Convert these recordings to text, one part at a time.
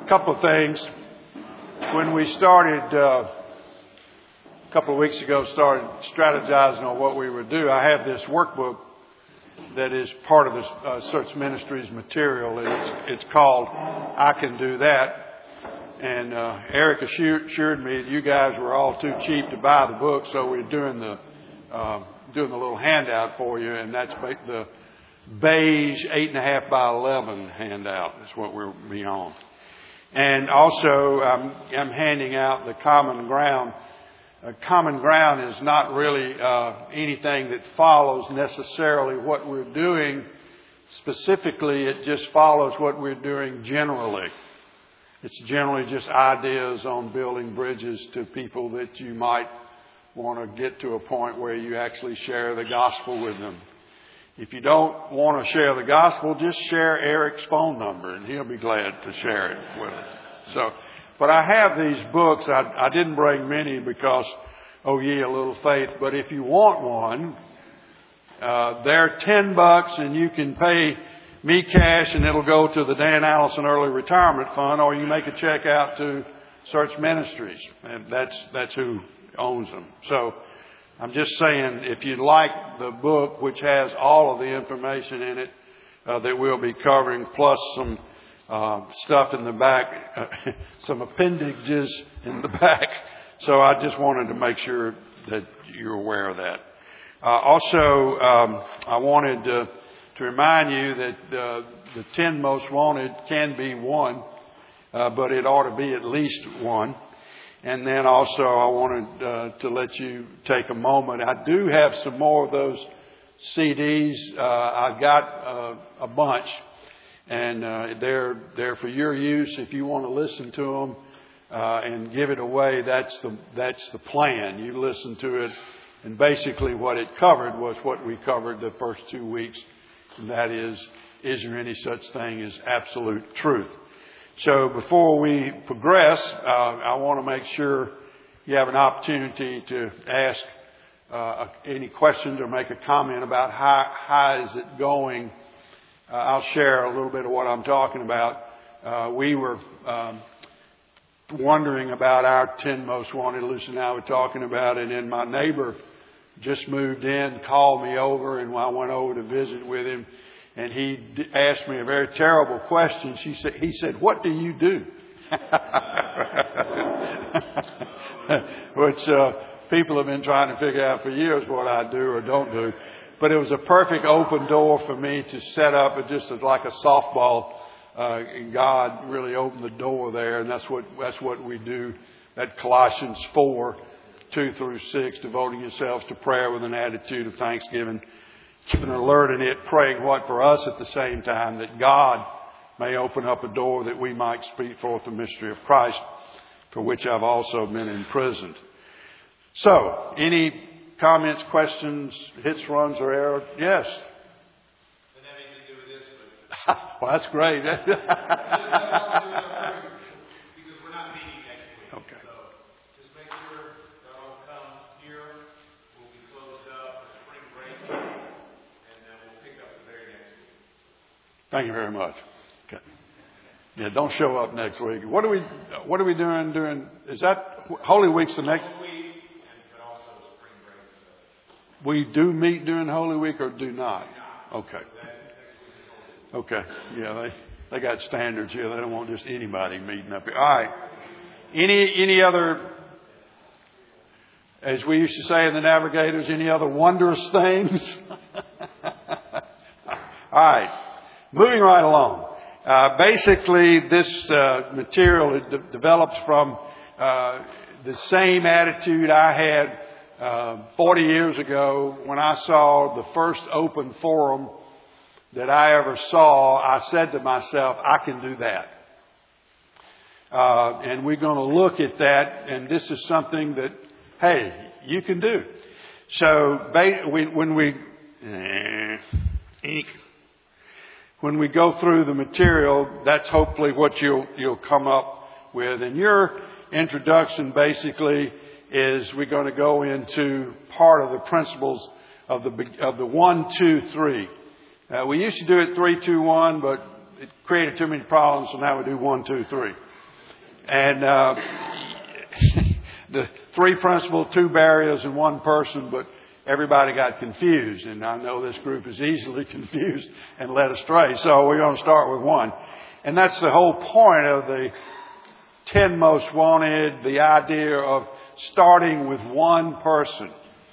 couple of things. When we started a couple of weeks ago, started strategizing on what we would do, I have this workbook that is part of the Search Ministries material. It's called I Can Do That. And Eric assured me that you guys were all too cheap to buy the book, so we're doing the little handout for you, and that's the beige 8.5 by 11 handout. That's what we're beyond. And also, I'm handing out the Common Ground. Common Ground is not really anything that follows necessarily what we're doing specifically. It just follows what we're doing generally. It's generally just ideas on building bridges to people that you might want to get to a point where you actually share the gospel with them. If you don't want to share the gospel, just share Eric's phone number and he'll be glad to share it with us. But I have these books. I didn't bring many because, oh yeah, a little faith. But if you want one, they're $10 and you can pay me cash and it'll go to the Dan Allison Early Retirement Fund, or you make a check out to Search Ministries, and that's who owns them. So I'm just saying, if you like the book, which has all of the information in it that we'll be covering, plus some stuff in the back, some appendages in the back. So I just wanted to make sure that you're aware of that. Also, I wanted to remind you that the 10 most wanted can be one, but it ought to be at least one. And then also I wanted to let you take a moment. I do have some more of those CDs. I've got a bunch, and they're for your use. If you want to listen to them and give it away, that's the plan. You listen to it, and basically what it covered was what we covered the first 2 weeks, and that is there any such thing as absolute truth? So before we progress, I want to make sure you have an opportunity to ask any questions or make a comment about how is it going. I'll share a little bit of what I'm talking about. We were wondering about our 10 most wanted. Lucy and I were talking about it, and my neighbor just moved in, called me over, and I went over to visit with him. And he asked me a very terrible question. He said, "What do you do?" Which people have been trying to figure out for years what I do or don't do. But it was a perfect open door for me to set up. It just was like a softball. And God really opened the door there, and that's what we do. That Colossians 4:2-6, devoting yourselves to prayer with an attitude of thanksgiving. Keeping alert in it, praying what for us at the same time, that God may open up a door that we might speak forth the mystery of Christ, for which I've also been imprisoned. So, any comments, questions, hits, runs, or errors? Yes? Doesn't have anything to do with this, but... Well, that's great. Because we're not meeting next week. Okay. So, just make sure y'all come here. We'll be closed up for spring break. Thank you very much. Okay. Yeah, don't show up next week. What are we doing during? Is that Holy Week's the next? Holy Week, but also spring break. We do meet during Holy Week or do not? Okay. Okay. Yeah, they got standards here. They don't want just anybody meeting up here. All right. Any other? As we used to say in the Navigators, any other wondrous things? All right. Moving right along. Basically, this material is developed from the same attitude I had 40 years ago when I saw the first open forum that I ever saw. I said to myself, I can do that. And we're going to look at that, and this is something that, hey, you can do. So when we go through the material, that's hopefully what you'll come up with. And your introduction basically is we're going to go into part of the principles of the 1, 2, 3. We used to do it 3, 2, 1, but it created too many problems, so now we do 1, 2, 3. And the 3 principal, 2 burials, and 1 person, but everybody got confused. And I know this group is easily confused and led astray. So we're going to start with 1. And that's the whole point of the 10 most wanted, the idea of starting with 1 person.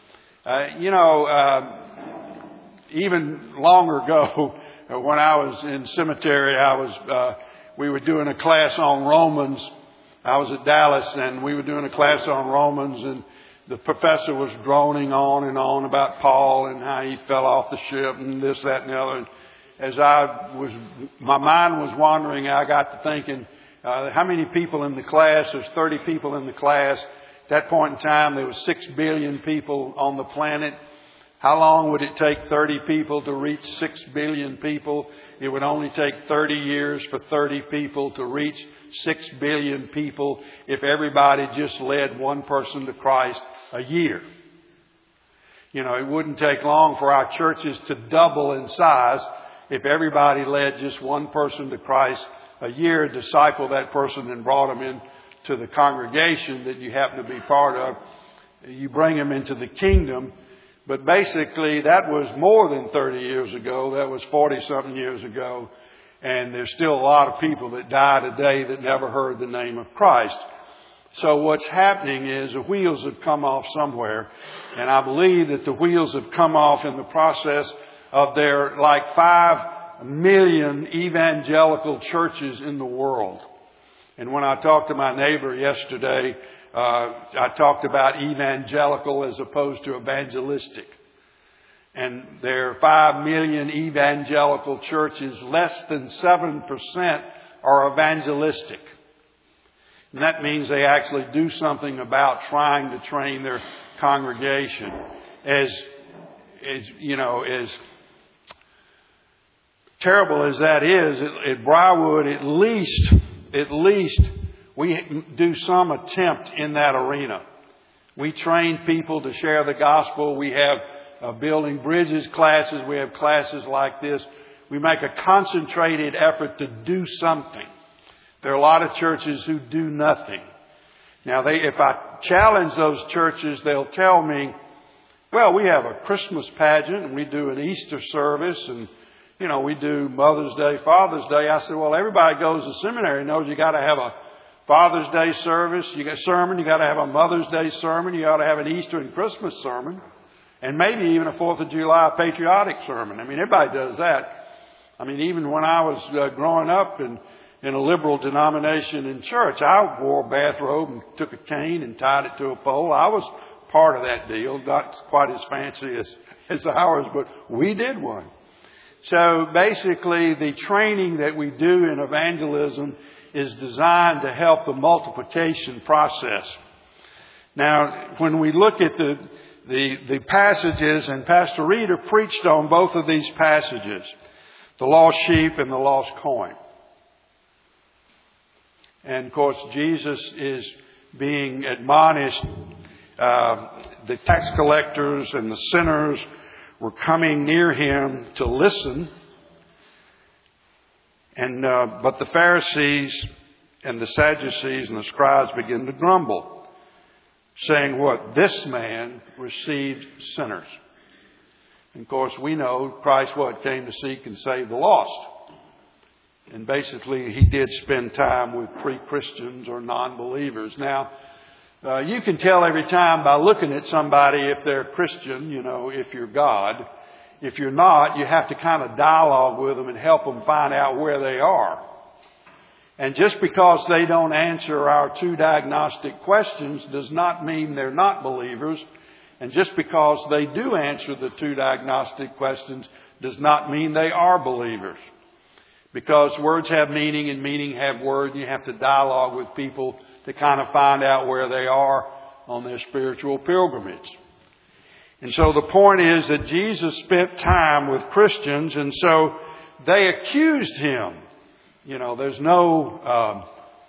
Even longer ago, when I was in seminary, we were doing a class on Romans. I was at Dallas, and we were doing a class on Romans, and the professor was droning on and on about Paul and how he fell off the ship and this, that, and the other. And as my mind was wandering, I got to thinking, how many people in the class? There's 30 people in the class. At that point in time, there was 6 billion people on the planet. How long would it take 30 people to reach 6 billion people? It would only take 30 years for 30 people to reach 6 billion people if everybody just led 1 person to Christ a year. It wouldn't take long for our churches to double in size if everybody led just 1 person to Christ a year, disciple that person and brought them into the congregation that you happen to be part of. You bring them into the kingdom. But basically, that was more than 30 years ago. That was 40-something years ago. And there's still a lot of people that die today that never heard the name of Christ. So what's happening is the wheels have come off somewhere. And I believe that the wheels have come off in the process of there like 5 million evangelical churches in the world. And when I talked to my neighbor yesterday, I talked about evangelical as opposed to evangelistic. And there are 5 million evangelical churches. Less than 7% are evangelistic. And that means they actually do something about trying to train their congregation. As terrible as that is, at Briarwood, at least we do some attempt in that arena. We train people to share the gospel. We have building bridges classes. We have classes like this. We make a concentrated effort to do something. There are a lot of churches who do nothing. Now, if I challenge those churches, they'll tell me, well, we have a Christmas pageant and we do an Easter service and, we do Mother's Day, Father's Day. I said, well, everybody goes to seminary knows you got to have a Father's Day service, you got a sermon, you got to have a Mother's Day sermon, you got to have an Easter and Christmas sermon, and maybe even a 4th of July patriotic sermon. Everybody does that. Even when I was growing up in a liberal denomination in church, I wore a bathrobe and took a cane and tied it to a pole. I was part of that deal, not quite as fancy as ours, but we did one. So basically, the training that we do in evangelism is designed to help the multiplication process. Now, when we look at the passages, and Pastor Reeder preached on both of these passages, the lost sheep and the lost coin. And of course, Jesus is being admonished. The tax collectors and the sinners were coming near him to listen. But the Pharisees and the Sadducees and the scribes began to grumble, saying, what? This man received sinners. And of course, we know Christ came to seek and save the lost. And basically, he did spend time with pre-Christians or non-believers. Now, you can tell every time by looking at somebody if they're a Christian, if you're God. If you're not, you have to kind of dialogue with them and help them find out where they are. And just because they don't answer our 2 diagnostic questions does not mean they're not believers. And just because they do answer the 2 diagnostic questions does not mean they are believers. Because words have meaning and meaning have words. And you have to dialogue with people to kind of find out where they are on their spiritual pilgrimage. And so the point is that Jesus spent time with Christians, and so they accused him. There's no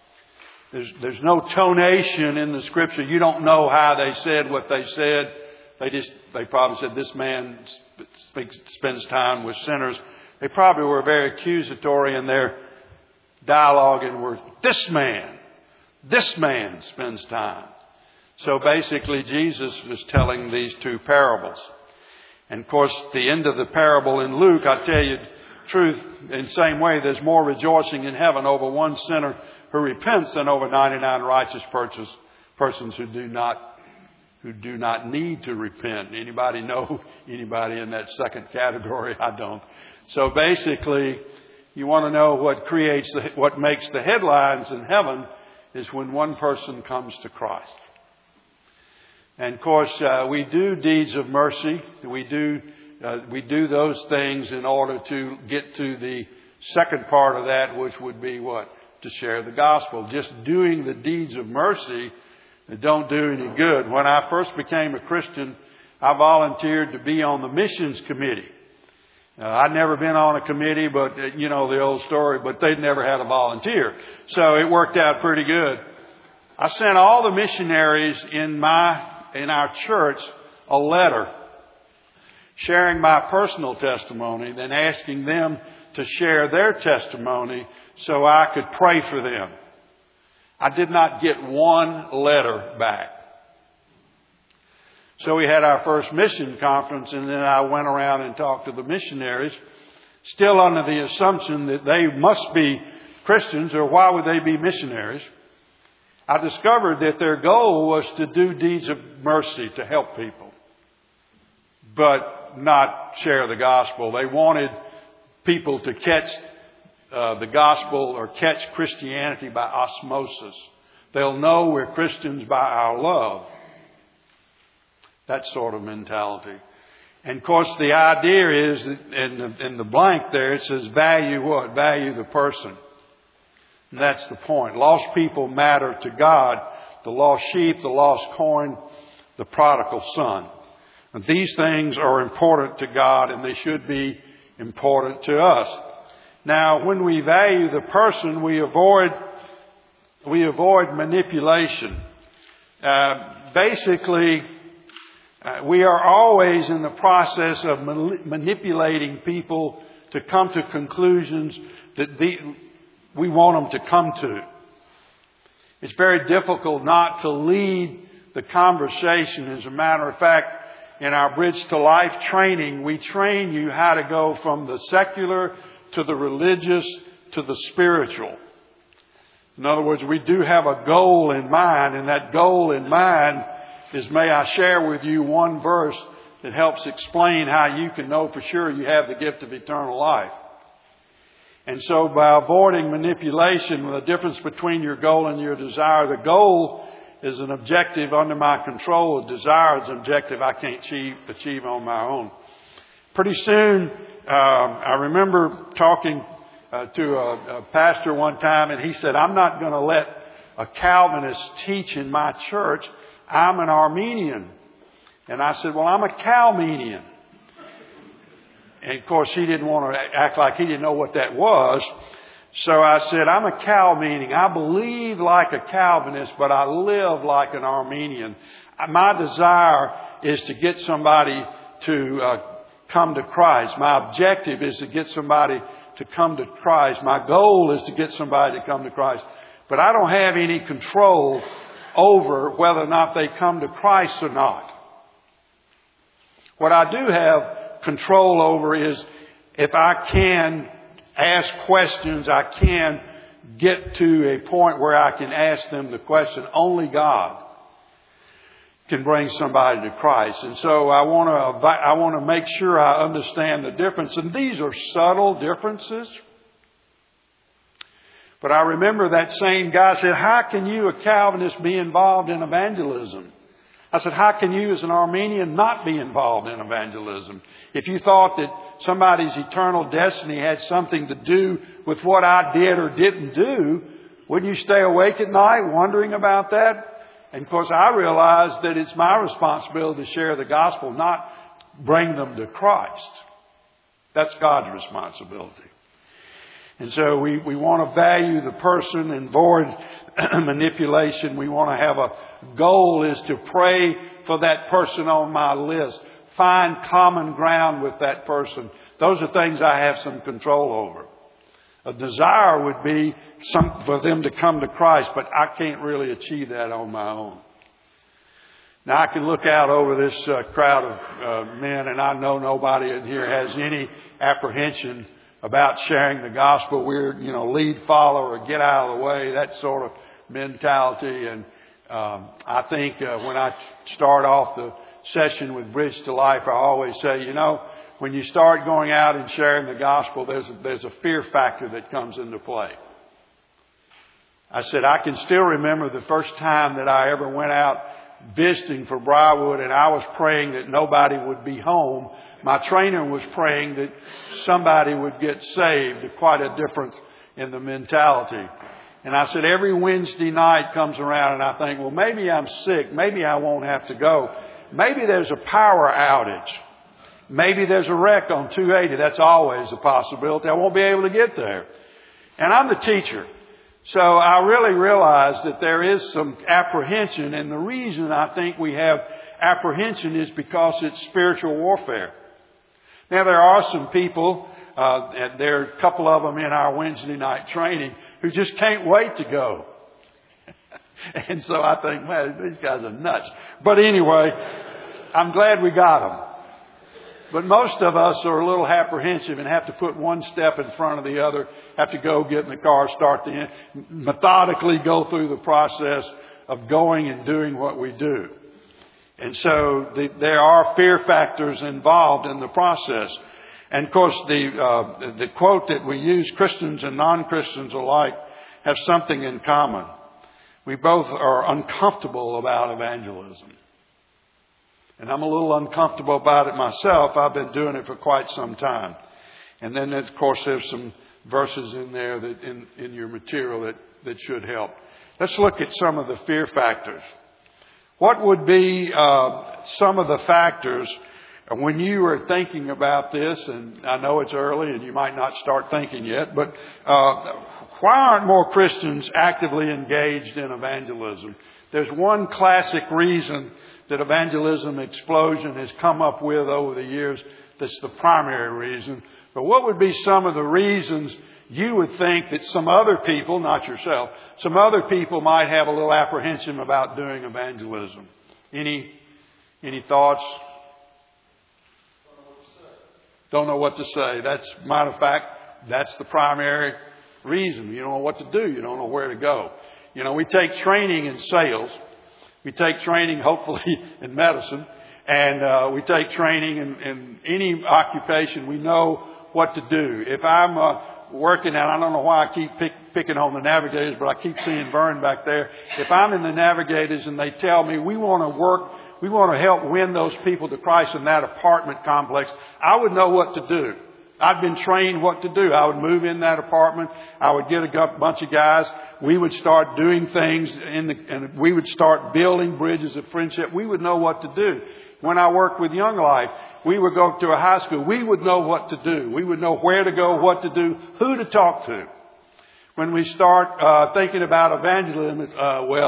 tonation in the Scripture. You don't know how they said what they said. They probably said this man spends time with sinners. They probably were very accusatory in their dialogue and were, this man this man spends time. So basically, Jesus was telling these two parables. And of course, the end of the parable in Luke, I tell you the truth, in the same way, there's more rejoicing in heaven over one sinner who repents than over 99 righteous persons who do not need to repent. Anybody know anybody in that second category? I don't. So basically, you want to know what makes the headlines in heaven is when one person comes to Christ. And of course, we do deeds of mercy. We do those things in order to get to the second part of that, which would be what? To share the gospel. Just doing the deeds of mercy don't do any good. When I first became a Christian, I volunteered to be on the missions committee. I'd never been on a committee, but you know the old story, but they'd never had a volunteer. So it worked out pretty good. I sent all the missionaries in our church a letter sharing my personal testimony, then asking them to share their testimony so I could pray for them. I did not get one letter back. So we had our first mission conference, and then I went around and talked to the missionaries, still under the assumption that they must be Christians, or why would they be missionaries? I discovered that their goal was to do deeds of mercy to help people, but not share the gospel. They wanted people to catch the gospel or catch Christianity by osmosis. They'll know we're Christians by our love. That sort of mentality. And of course the idea is, in the blank there, it says value what? Value the person. And that's the point. Lost people matter to God. The lost sheep, the lost coin, the prodigal son. And these things are important to God, and they should be important to us. Now, when we value the person, we avoid manipulation. Basically, we are always in the process of manipulating people to come to conclusions that we want them to come to. It's very difficult not to lead the conversation. As a matter of fact, in our Bridge to Life training, we train you how to go from the secular to the religious to the spiritual. In other words, we do have a goal in mind, and that goal in mind is, may I share with you one verse that helps explain how you can know for sure you have the gift of eternal life. And so by avoiding manipulation, the difference between your goal and your desire, the goal is an objective under my control. The desire is an objective I can't achieve on my own. Pretty soon, I remember talking to a pastor one time, and he said, I'm not going to let a Calvinist teach in my church. I'm an Arminian. And I said, well, I'm a Calmenian. And of course, he didn't want to act like he didn't know what that was. So I said, I'm a Calmenian. I believe like a Calvinist, but I live like an Arminian. My desire is to get somebody to come to Christ. My objective is to get somebody to come to Christ. My goal is to get somebody to come to Christ. But I don't have any control over whether or not they come to Christ or not. What I do have control over is, if I can ask questions, I can get to a point where I can ask them the question. Only God can bring somebody to Christ. And so I want to make sure I understand the difference. And these are subtle differences. But I remember that same guy said, how can you, a Calvinist, be involved in evangelism? I said, how can you as an Arminian not be involved in evangelism? If you thought that somebody's eternal destiny had something to do with what I did or didn't do, wouldn't you stay awake at night wondering about that? And of course, I realized that it's my responsibility to share the gospel, not bring them to Christ. That's God's responsibility. And so we want to value the person and avoid manipulation. We want to have a goal is to pray for that person on my list. Find common ground with that person. Those are things I have some control over. A desire would be for them to come to Christ, but I can't really achieve that on my own. Now, I can look out over this crowd of men, and I know nobody in here has any apprehension about sharing the gospel. We're, lead, follow, or get out of the way, that sort of mentality. And I think when I start off the session with Bridge to Life, I always say, when you start going out and sharing the gospel, there's a fear factor that comes into play. I said, I can still remember the first time that I ever went out visiting for Briarwood, and I was praying that nobody would be home. My trainer was praying that somebody would get saved. Quite a difference in the mentality. And I said, every Wednesday night comes around and I think, well, maybe I'm sick. Maybe I won't have to go. Maybe there's a power outage. Maybe there's a wreck on 280. That's always a possibility. I won't be able to get there. And I'm the teacher. So I really realize that there is some apprehension. And the reason I think we have apprehension is because it's spiritual warfare. Now, there are some people, and there are a couple of them in our Wednesday night training, who just can't wait to go. And so I think, man, these guys are nuts. But anyway, I'm glad we got them. But most of us are a little apprehensive and have to put one step in front of the other, have to go get in the car, methodically go through the process of going and doing what we do. And so there are fear factors involved in the process. And of course, the quote that we use, Christians and non-Christians alike have something in common. We both are uncomfortable about evangelism. And I'm a little uncomfortable about it myself. I've been doing it for quite some time. And then, of course, there's some verses in there that in your material that should help. Let's look at some of the fear factors. What would be some of the factors when you are thinking about this? And I know it's early and you might not start thinking yet, but why aren't more Christians actively engaged in evangelism? There's one classic reason that evangelism explosion has come up with over the years that's the primary reason. But what would be some of the reasons you would think that some other people, not yourself, some other people might have a little apprehension about doing evangelism? Any thoughts? Don't know what to say. That's, matter of fact, that's the primary reason. You don't know what to do. You don't know where to go. We take training in sales. We take training, hopefully, in medicine. And we take training in any occupation. We know what to do. If I'm working out, I don't know why I keep picking on the navigators, but I keep seeing Vern back there. If I'm in the navigators and they tell me we want to help win those people to Christ in that apartment complex, I would know what to do. I've been trained what to do. I would move in that apartment. I would get a bunch of guys. We would start doing things and we would start building bridges of friendship. We would know what to do. When I worked with Young Life, we would go to a high school. We would know what to do. We would know where to go, what to do, who to talk to. When we start thinking about evangelism, it's,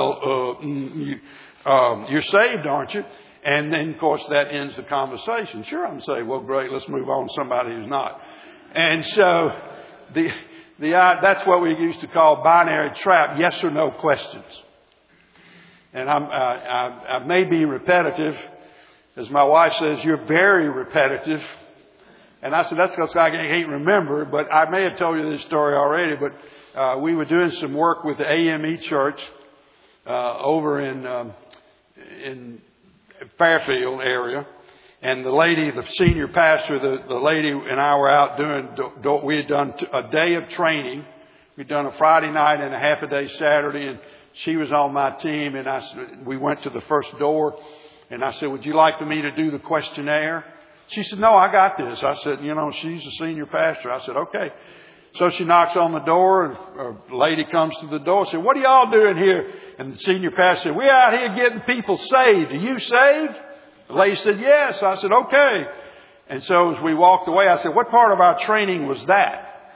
you're saved, aren't you? And then, of course, that ends the conversation. Sure, I'm saved. Well, great. Let's move on to somebody who's not. And so that's what we used to call binary trap, yes or no questions. And I may be repetitive. As my wife says, you're very repetitive. And I said, that's because I can't remember. But I may have told you this story already. But we were doing some work with the AME Church over in Fairfield area. And the lady, the senior pastor, the lady and I were out we had done a day of training. We'd done a Friday night and a half a day Saturday. And she was on my team. And we went to the first door. And I said, would you like for me to do the questionnaire? She said, no, I got this. I said, she's the senior pastor. I said, okay. So she knocks on the door and a lady comes to the door and said, what are y'all doing here? And the senior pastor said, we're out here getting people saved. Are you saved? The lady said, yes. I said, okay. And so as we walked away, I said, what part of our training was that?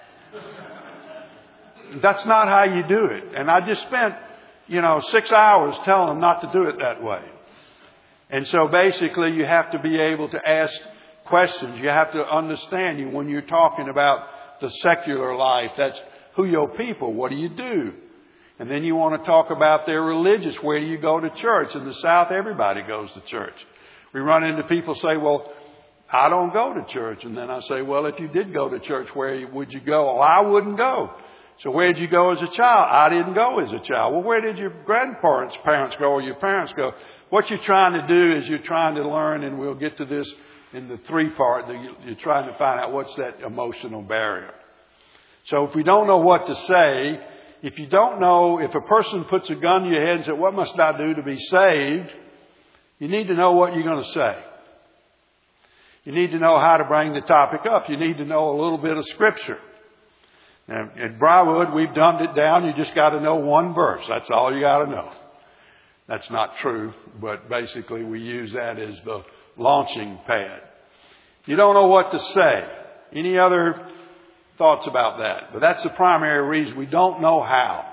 That's not how you do it. And I just spent, 6 hours telling them not to do it that way. And so basically you have to be able to ask questions. You have to understand when you're talking about the secular life. Who your people? What do you do? And then you want to talk about their religious. Where do you go to church? In the South, everybody goes to church. We run into people say, well, I don't go to church. And then I say, well, if you did go to church, where would you go? Well, I wouldn't go. So where did you go as a child? I didn't go as a child. Well, where did your parents go or your parents go? What you're trying to do is you're trying to learn, and we'll get to this in the 3-part, you're trying to find out what's that emotional barrier. So if we don't know what to say, if you don't know, if a person puts a gun to your head and says, what must I do to be saved? You need to know what you're going to say. You need to know how to bring the topic up. You need to know a little bit of Scripture. Now, at Briarwood, we've dumbed it down. You just got to know one verse. That's all you got to know. That's not true, but basically we use that as the launching pad. You don't know what to say. Any other thoughts about that? But that's the primary reason. We don't know how.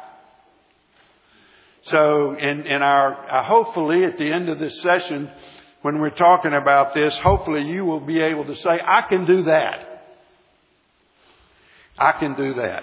So in our hopefully at the end of this session, when we're talking about this, hopefully you will be able to say, I can do that. I can do that.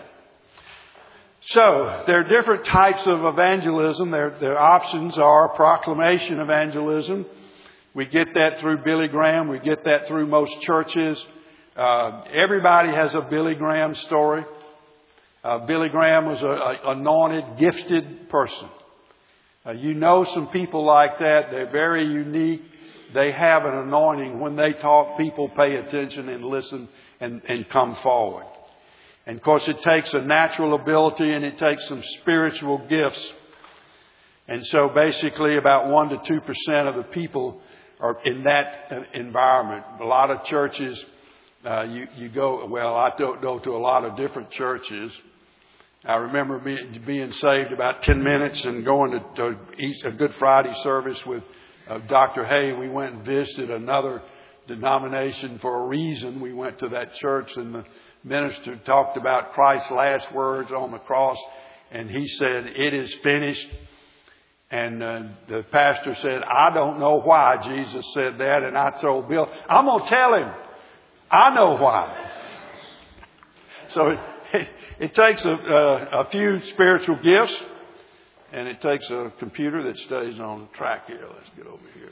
So there are different types of evangelism. Their options are proclamation evangelism. We get that through Billy Graham. We get that through most churches. Everybody has a Billy Graham story. Billy Graham was an anointed, gifted person. You know some people like that. They're very unique. They have an anointing. When they talk, people pay attention and listen and come forward. And of course, it takes a natural ability and it takes some spiritual gifts. And so basically about 1 to 2% of the people are in that environment. A lot of churches, you go, well, I don't go to a lot of different churches. I remember being saved about 10 minutes and going to a Good Friday service with Dr. Hay. We went and visited another denomination for a reason. We went to that church and the minister talked about Christ's last words on the cross. And he said, it is finished. And the pastor said, I don't know why Jesus said that. And I told Bill, I'm going to tell him. I know why. So it takes a few spiritual gifts. And it takes a computer that stays on the track here. Let's get over here.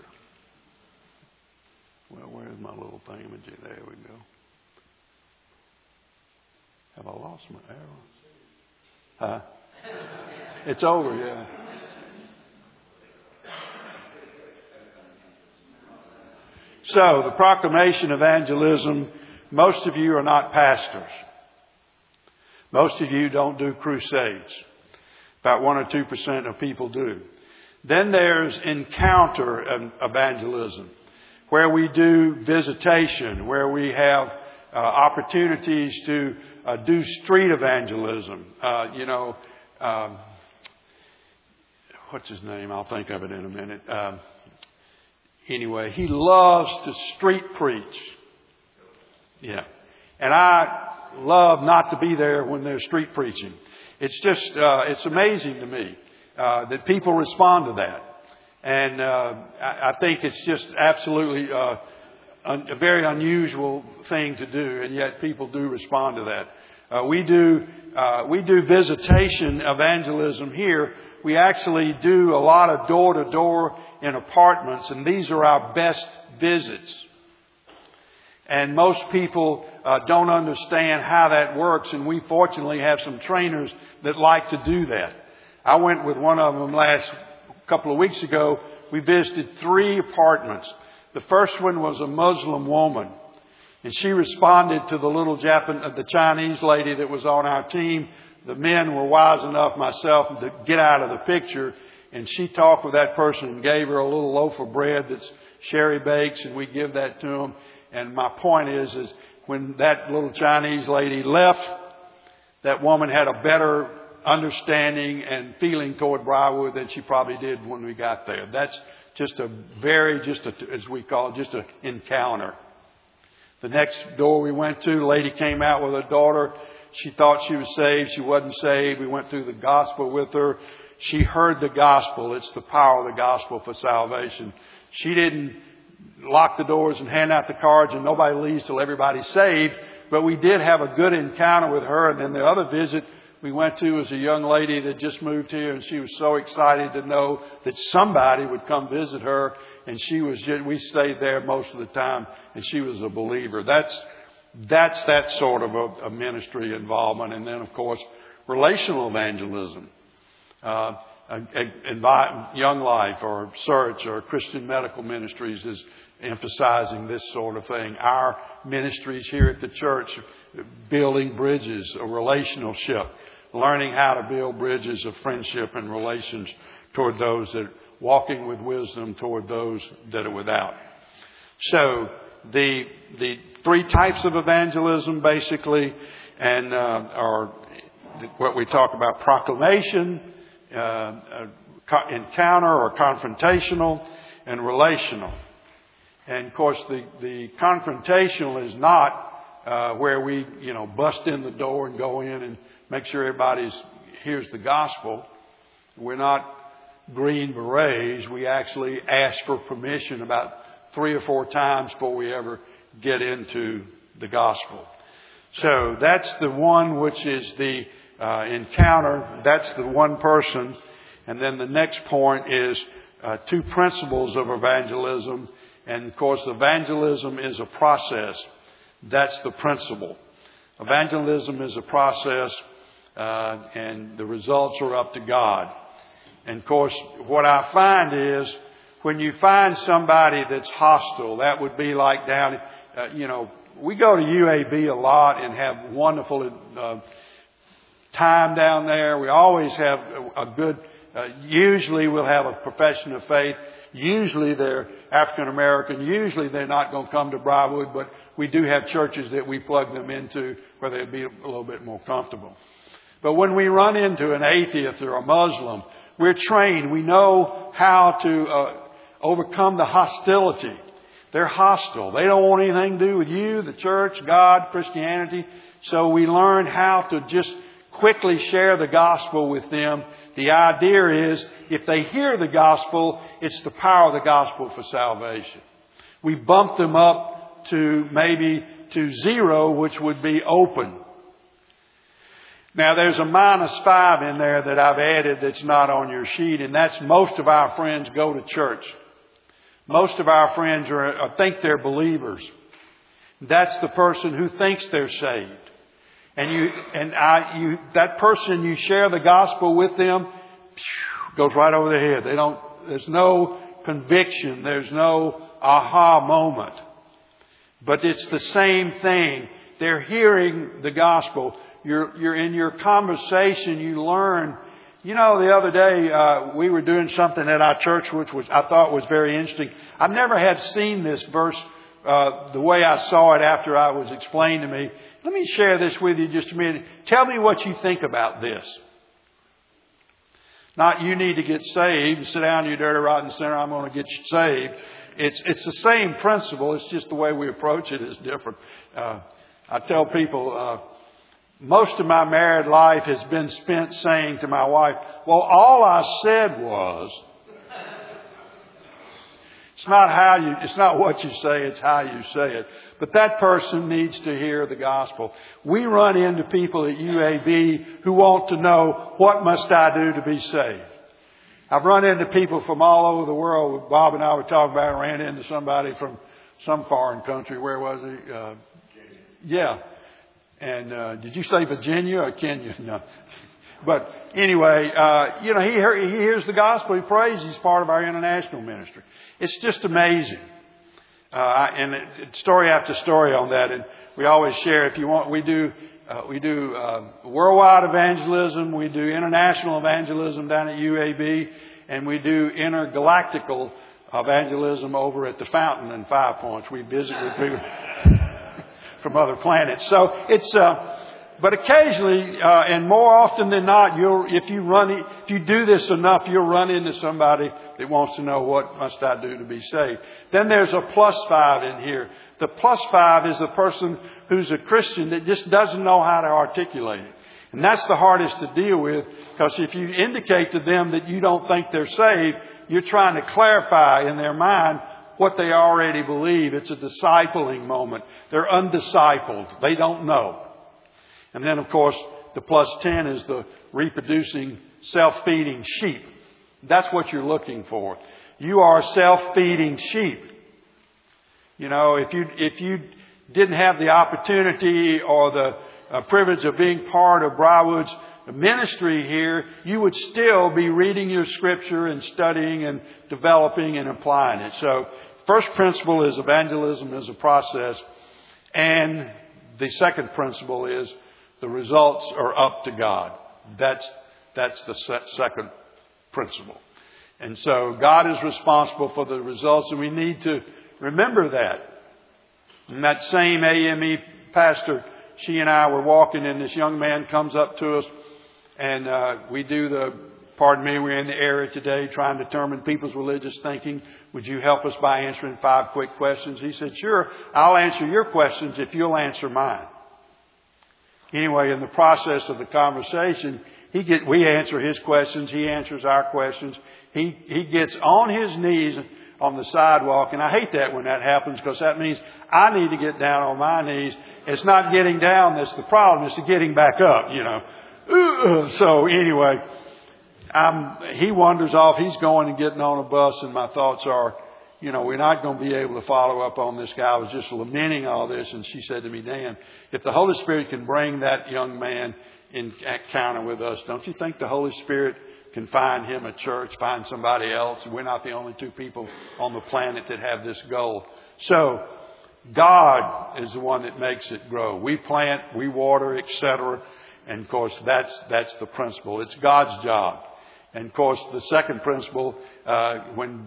Well, where's my little thingamajig? There we go. Have I lost my arrow? Huh? It's over, yeah. So, the proclamation evangelism, most of you are not pastors. Most of you don't do crusades. About 1 or 2% of people do. Then there's encounter evangelism, where we do visitation, where we have opportunities to do street evangelism. What's his name? I'll think of it in a minute. Anyway, he loves to street preach. Yeah. And I love not to be there when they're street preaching. It's just, it's amazing to me that people respond to that. And I think it's just absolutely a very unusual thing to do, and yet people do respond to that. We do visitation evangelism here. We actually do a lot of door-to-door in apartments, and these are our best visits. And most people don't understand how that works, and we fortunately have some trainers that like to do that. I went with one of them last couple of weeks ago. We visited 3 apartments. The first one was a Muslim woman, and she responded to the Chinese lady that was on our team. The men were wise enough, myself, to get out of the picture, and she talked with that person and gave her a little loaf of bread that's sherry bakes, and we give that to them. And my point is when that little Chinese lady left, that woman had a better understanding and feeling toward Briarwood than she probably did when we got there. That's just as we call it, just an encounter. The next door we went to, the lady came out with her daughter. She thought she was saved. She wasn't saved. We went through the gospel with her. She heard the gospel. It's the power of the gospel for salvation. She didn't lock the doors and hand out the cards and nobody leaves till everybody's saved. But we did have a good encounter with her. And then the other visit, we went to was a young lady that just moved here, and she was so excited to know that somebody would come visit her. And we stayed there most of the time, and she was a believer. That's that sort of a ministry involvement. And then, of course, relational evangelism. Young Life or Search or Christian Medical Ministries is emphasizing this sort of thing. Our ministries here at the church, building bridges, a relationship, learning how to build bridges of friendship and relations toward those that walking with wisdom toward those that are without. So the three types of evangelism basically, and are what we talk about: proclamation, encounter or confrontational, and relational. And of course, the confrontational is not where we bust in the door and go in and make sure everybody hears the gospel. We're not Green Berets. We actually ask for permission about 3 or 4 times before we ever get into the gospel. So that's the one which is the encounter. That's the one person. And then the next point is 2 principles of evangelism. And of course, evangelism is a process. That's the principle. Evangelism is a process, and the results are up to God. And of course, what I find is when you find somebody that's hostile, that would be like down, we go to UAB a lot and have wonderful time down there. We always have a good, usually we'll have a profession of faith. Usually they're African American. Usually they're not going to come to Briarwood, but we do have churches that we plug them into where they'll be a little bit more comfortable. But when we run into an atheist or a Muslim, we're trained. We know how to overcome the hostility. They're hostile. They don't want anything to do with you, the church, God, Christianity. So we learn how to just quickly share the gospel with them. The idea is if they hear the gospel, it's the power of the gospel for salvation. We bump them up to maybe to 0, which would be open. Now there's a -5 in there that I've added that's not on your sheet, and that's most of our friends go to church. Most of our friends think they're believers. That's the person who thinks they're saved. That person, you share the gospel with them, goes right over their head. There's no conviction. There's no aha moment. But it's the same thing. They're hearing the gospel. You're in your conversation, you learn. The other day, we were doing something at our church, which I thought was very interesting. I've never had seen this verse, the way I saw it after I was explained to me. Let me share this with you just a minute. Tell me what you think about this. Not you need to get saved. Sit down, you dirty rotten sinner. I'm going to get you saved. It's the same principle. It's just the way we approach it is different. I tell people, most of my married life has been spent saying to my wife, well, all I said was... It's not what you say, it's how you say it. But that person needs to hear the gospel. We run into people at UAB who want to know, what must I do to be saved? I've run into people from all over the world. Bob and I were talking about, I ran into somebody from some foreign country. Where was he? Yeah. And did you say Virginia or Kenya? No. But anyway, he hears the gospel. He prays. He's part of our international ministry. It's just amazing. And story after story on that. And we always share, if you want, we do worldwide evangelism. We do international evangelism down at UAB. And we do intergalactical evangelism over at the Fountain in 5 Points. We visit with people from other planets. So it's... But occasionally, and more often than not, if you do this enough, you'll run into somebody that wants to know, what must I do to be saved? Then there's a +5 in here. The +5 is the person who's a Christian that just doesn't know how to articulate it. And that's the hardest to deal with, because if you indicate to them that you don't think they're saved, you're trying to clarify in their mind what they already believe. It's a discipling moment. They're undiscipled. They don't know. And then, of course, the plus 10 is the reproducing, self-feeding sheep. That's what you're looking for. You are self-feeding sheep. You know, if you didn't have the opportunity or the privilege of being part of Briarwood's ministry here, you would still be reading your scripture and studying and developing and applying it. So, first principle is evangelism is a process. And the second principle is the results are up to God. That's the second principle. And so God is responsible for the results, and we need to remember that. And that same AME pastor, she and I were walking, and this young man comes up to us, and we're in the area today trying to determine people's religious thinking. Would you help us by answering 5 quick questions? He said, sure, I'll answer your questions if you'll answer mine. Anyway, in the process of the conversation, we answer his questions, he answers our questions. He gets on his knees on the sidewalk, and I hate that when that happens, because that means I need to get down on my knees. It's not getting down that's the problem, it's the getting back up, you know. So anyway, he wanders off. He's going and getting on a bus, and my thoughts are, you know, we're not going to be able to follow up on this guy. I was just lamenting all this, and she said to me, Dan, if the Holy Spirit can bring that young man in encounter with us, don't you think the Holy Spirit can find him a church, find somebody else? We're not the only 2 people on the planet that have this goal. So God is the one that makes it grow. We plant, we water, etc. And of course, that's the principle. It's God's job. And of course, the second principle, when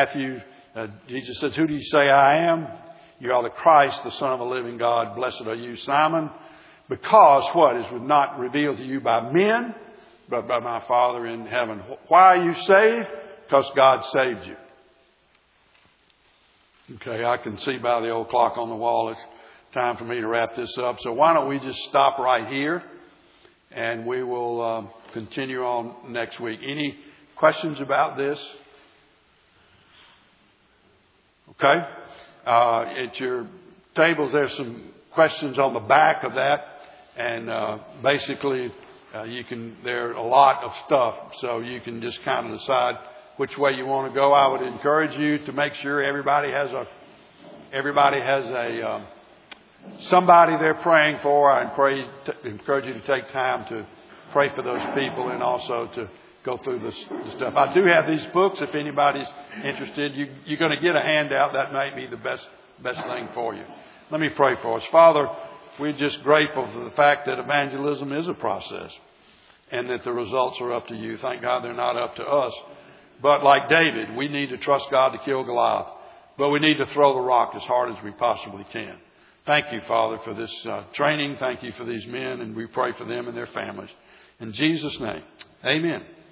Jesus says, who do you say I am? You are the Christ, the Son of the living God. Blessed are you, Simon. Because what is not revealed to you by men, but by my Father in heaven. Why are you saved? Because God saved you. Okay, I can see by the old clock on the wall it's time for me to wrap this up. So why don't we just stop right here, and we will continue on next week. Any questions about this? Okay. At your tables, there's some questions on the back of that. And basically, there are a lot of stuff. So you can just kind of decide which way you want to go. I would encourage you to make sure everybody has somebody they're praying for. I encourage you to take time to pray for those people and also to go through the stuff. I do have these books. If anybody's interested, you're going to get a handout. That might be the best thing for you. Let me pray for us. Father, we're just grateful for the fact that evangelism is a process and that the results are up to you. Thank God they're not up to us. But like David, we need to trust God to kill Goliath. But we need to throw the rock as hard as we possibly can. Thank you, Father, for this training. Thank you for these men, and we pray for them and their families. In Jesus' name, amen.